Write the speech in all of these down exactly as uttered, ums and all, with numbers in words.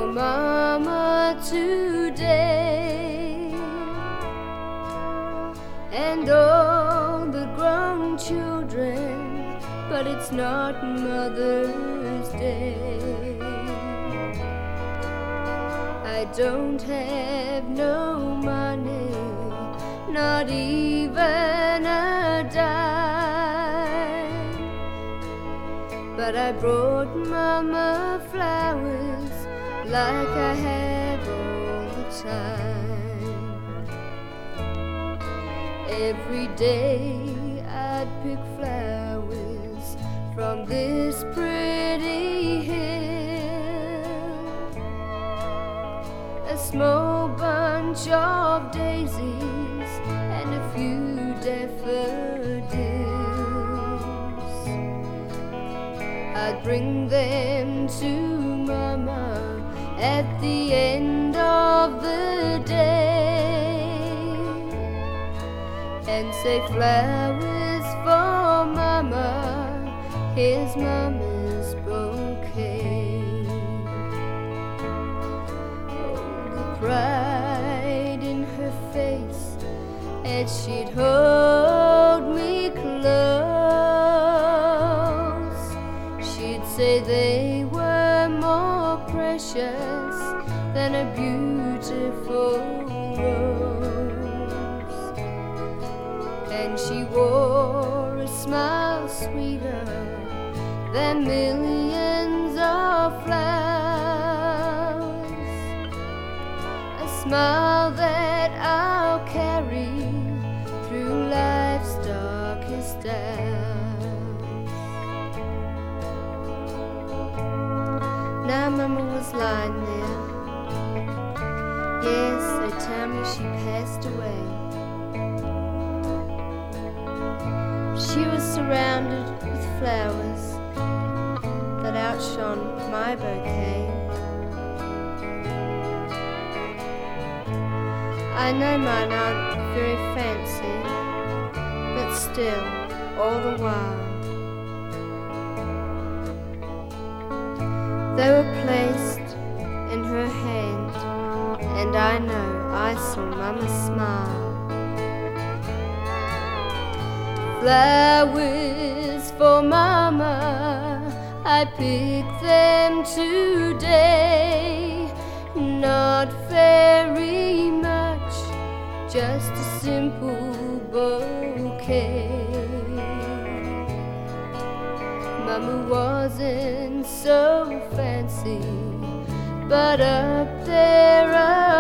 Mama today, and all the grown children, but it's not Mother's Day. I don't have no money, not even a dime, but I brought Mama flowers like I have all the time. Every day I'd pick flowers from this pretty hill, a small bunch of daisies and a few daffodils. I'd bring them to Mama at the end of the day and say, flowers for Mama, here's Mama's bouquet. Oh, the pride in her face as she'd hold me close. She'd say they were more precious than a beautiful rose, and she wore a smile sweeter than millions of flowers, a smile that I'll carry through life's darkest hours. Now Mama was lying there. Yes, they tell me she passed away. She was surrounded with flowers that outshone my bouquet. I know mine aren't very fancy, but still, all the while, they were placed in her hand, and I know I saw Mama smile. Flowers for Mama, I picked them today. Not very much, just a simple bouquet. Mama wasn't so fancy, but up there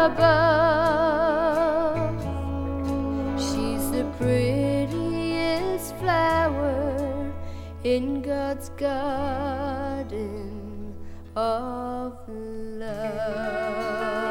above, she's the prettiest flower in God's garden of love.